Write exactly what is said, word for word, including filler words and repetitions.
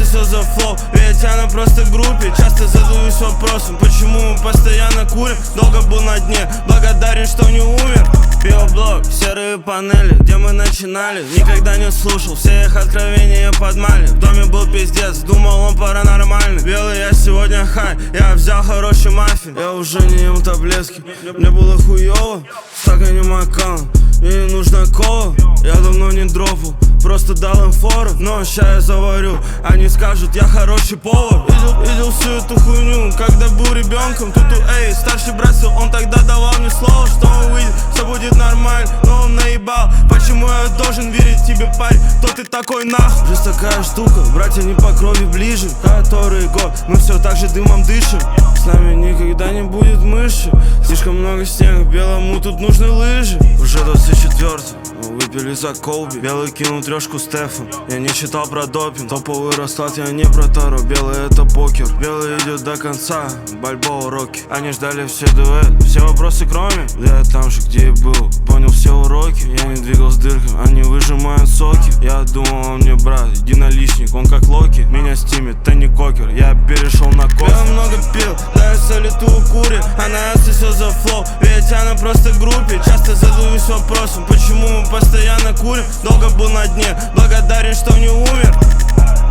все за флоу, ведь она просто в группе. Часто задаюсь вопросом, почему мы постоянно курим. Долго был на дне, благодарен, что не умер. Биоблок, серые панели, где мы начинали. Никогда не слушал, все их откровения подмали. В доме был пиздец, думал он паранормальный. Белый, я сегодня хай, я взял хороший маффин. Я уже не ем таблетки, мне было хуёво. В стакане макан, мне не нужна кола. Я давно не дропал, просто дал им фору. Но ща я заварю, они скажут, я хороший повар. Видел, видел всю эту хуйню, когда был ребенком. Тут у эй, старший брат, он тогда давал мне слово, что он выйдет, все будет нормально, но он наебал. Почему я должен верить тебе, парень, кто ты такой нахуй? Жизнь такая штука, братья не по крови ближе. Который год, мы все так же дымом дышим. С нами никогда не будет мыши. Слишком много снега, белому тут нужны лыжи. Уже двадцать четвёртый, мы выпили за Колби. Белый кинул трешку Стефан, я не читал про допинг. Топовый расклад, я не про Таро, белый это покер. Белый идет до конца, Бальбоа Рокки. Они ждали все дуэт, все вопросы кроме. Да я там же, где и был, понял все уроки. Я не двигал с дырками, они выжимают соки. Я думал, он мне брат, единоличник, он как Локи. Меня стимит, ты не кокер, я перешел на кофе. Я много пил, да я солитую курит. Она отсосет за флоу, ведь она просто в группе. Часто задаюсь вопросом, почему мы постоянно курим. Долго был на дне, благодарен, что не умер.